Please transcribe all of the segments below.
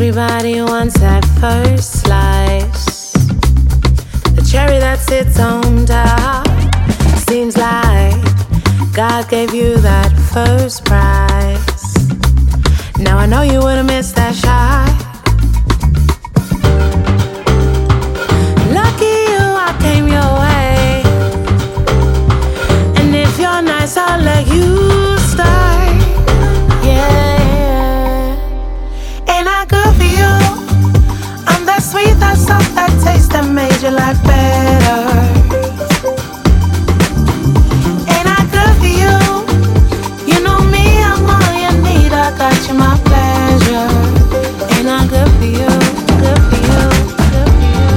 Everybody wants that first slice, the cherry that sits on top. Seems like God gave you that first prize. Now I know you would've missed that shot. Lucky you, I came your way. And if you're nice, I'll let you start. Yeah, ain't I good for you? I'm that sweet, that soft, that taste that made your life better. Ain't I good for you? You know me, I'm all you need. I got you, my pleasure. Ain't I good for you? Good for you, good for you.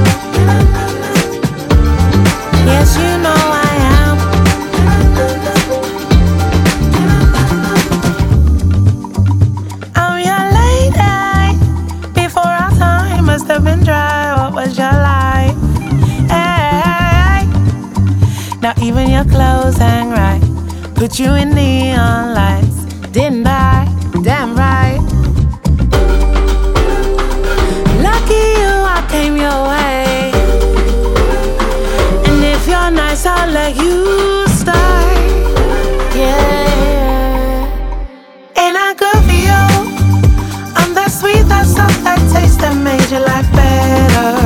Yes, you know I am. I'm your lady. Before our time must have been dry. What was your life? Hey. Now even your clothes hang right. Put you in neon lights. Didn't I? Damn right. Lucky you, I came your way. And if you're nice, I'll let you start. Yeah, ain't I good for you? I'm that sweet, that soft, that taste that made your life better.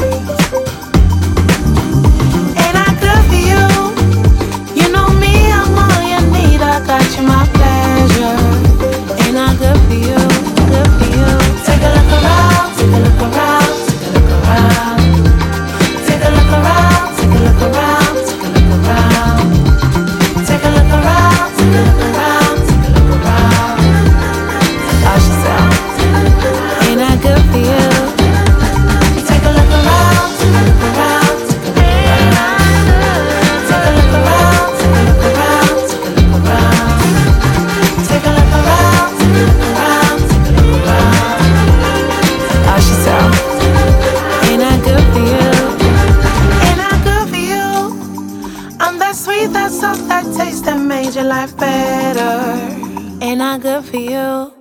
Ain't I good for you? You know me, I'm all you need. I got you, my pleasure. Ain't I good for you? Good for you. Take a look around, take a look around, take a look around. Take a look around, take a look around, take a look around. Take a look around, take a look around, take a look around. Ask yourself, ain't I good for you? Take a look around, take a look around, take a look around. Take a look around, take a look around, take a look around. Take a look around, take a look around, take a look around. Ask yourself, ain't I good for you? Ain't I good for you? I'm that sweet, that soft, that taste that made your life better. Ain't I good for you?